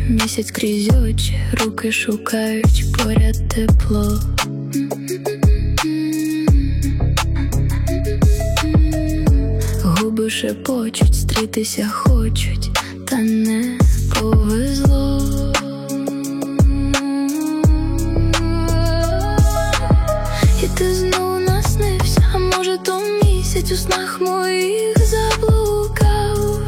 Місяць крізь очі, руки шукають поряд тепло. Губи шепочуть, зустрітися хочуть, та не повезло. І ти знову наснився, а може то місяць у снах моїх заблукав.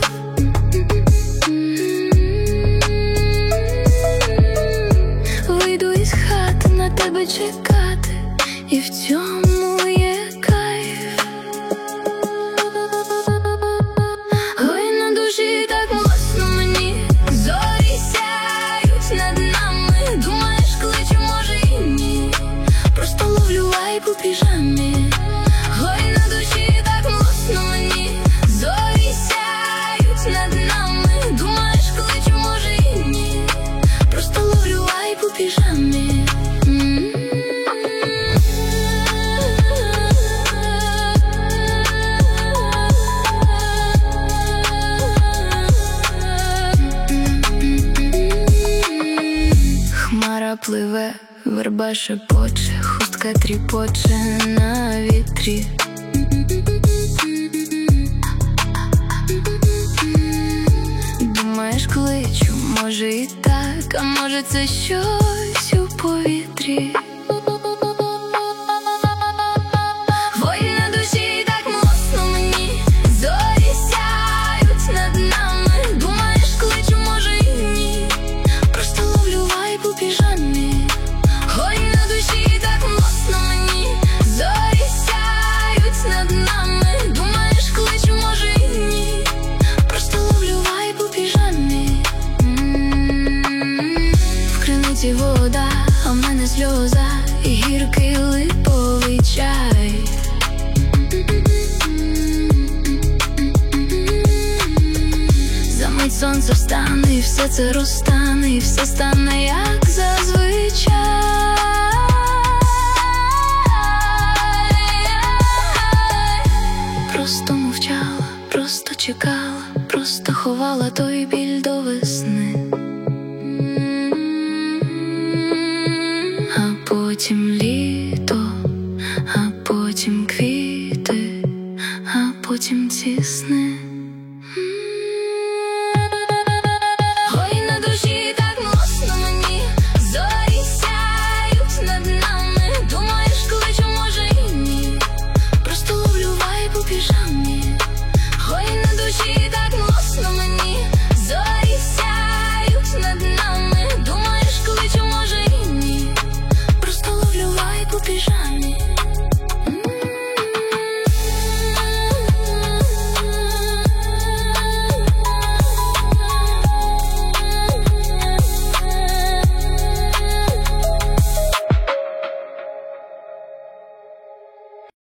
Вийду із хати на тебе чекати, і в цьому є кайф. Ой, на душі так млосно мені, зорі сяють над нами. Думаєш, кличу, може і ні, просто ловлю вайб у піжамі. Ой, на душі так млосно мені, зорі сяють над нами. Думаєш, кличу, може і ні, просто ловлю вайб у піжамі. Хмара пливе, верба шепоче, хустка тріпоче на вітрі. Думаєш, кличу, може і так, а може це щось у повітрі. Ой, на душі так млосно мені, зорі сяють над нами. Думаєш, кличу, може і ні, просто ловлю вайб у піжамі. Ой, на душі так млосно мені, зорі сяють над нами. Думаєш, кличу, може і ні, просто ловлю вайб у піжамі. В криниці вода, а в мене сльоза і гіркий липовий чай. Замить сонце встане, і все це розтане, і все стане як зазвичай. Просто мовчала, просто чекала, просто ховала той біль